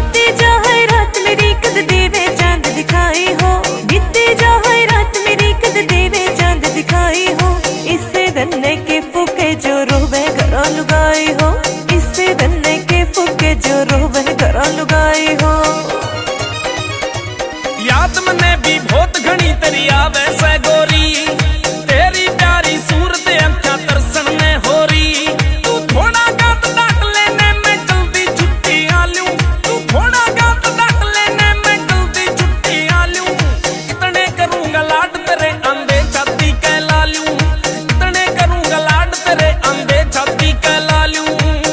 बीती जो है रात मेरी कद देवे चांद दिखाई हो, बीती जो है रात मेरी कद देवे चांद दिखाई हो। इससे धन्ने के फूके जो रोवे घरा लुगाई हो, इससे धन्ने के फूके जो रोवे घरा लुगाई हो। याद मने भी बहुत घनी तेरी आवे से गोरी, तेरी प्यारी सूरत अंखा तरसन में हो रही। तू थोड़ा गात डाट लेने में जल्दी छुट्टी आ लूं, तू थोड़ा गात डाट लेने में जल्दी छुट्टी आ लूं। इतने करूंगा लाड तेरे अंधे छाती कहला लूं, इतने करूंगा लाड तेरे अंधे छाती कहला लूं।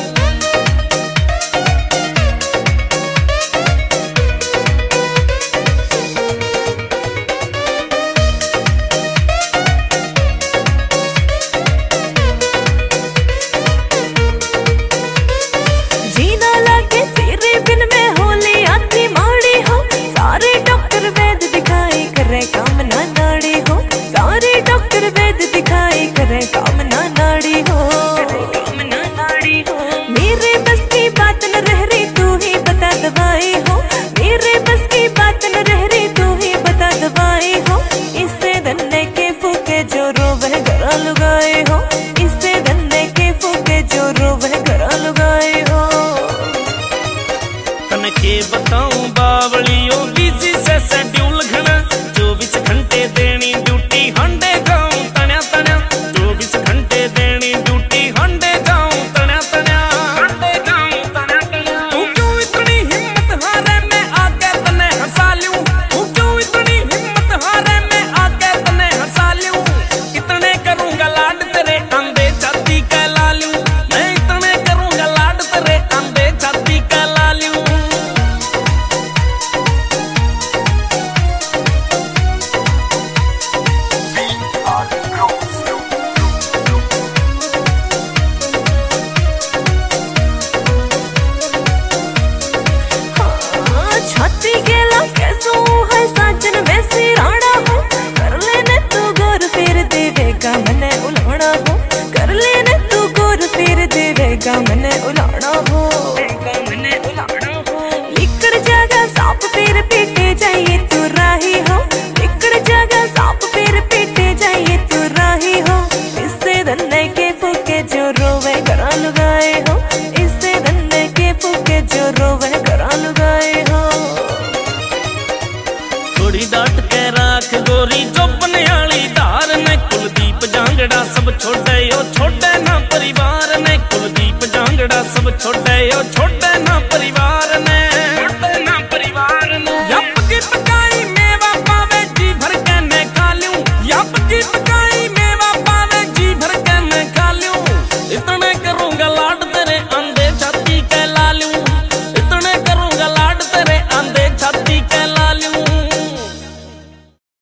काम ना नाड़ी हो, सारे डॉक्टर वैद दिखाई करे काम ना नाड़ी हो, काम ना नाड़ी हो। मेरे बस की बात न रह रही तू ही बता दवाई हो, मेरे बस की बात न रह रही तू ही बता दवाई हो। इससे धन्ने के फूके जो रोवे घरा लुगाए हो, इससे धन्ने के फूके जो रोवे घरा लुगाए हो। तन के बताऊं बावलियों बिजी से शेड्यूल घना, 24 घंटे देनी ड्यूटी हंडे गाऊं तण्या तण्या, 24 घंटे देनी ड्यूटी हंडे गाऊं तण्या तण्या, हंडे गाऊं तण्या तण्या। तू क्यों इतनी हिम्मत हारे मैं आके तने हंसा लूं, तू क्यों इतनी हिम्मत हारे मैं आके तने हंसा लूं। इतने करूंगा लाड तेरे अंधे छाती कहला लूं, मैं इतने करूंगा लाड तेरे अंधे छाती कहला लूं। छाती गेला कैसो है साजन वैसे राणा हो, कर लेने तू गोर फिर देवेगा मने उलाना हो, कर लेने तू गोर फिर देवेगा मने उलाना हो, मने उलाना हो। लिकड़ जागा सांप फिर पीटे जाइए तू राही हो, लिकड़ जागा सांप फिर पीटे जाइए तू राही हो। इससे धन्ने के फूके जो रोवे घरा लुगाए हो, इससे धन्ने के फूके जो रोवे घरा लुगाए हो। थोड़ी डांट के राख गोरी चौपने वाली धार ने, कुलदीप जांगड़ा सब छोड़े ओ छोड़े ना परिवार ने, कुलदीप जांगड़ा सब छोड़े ओ छोड़े ना परिवार।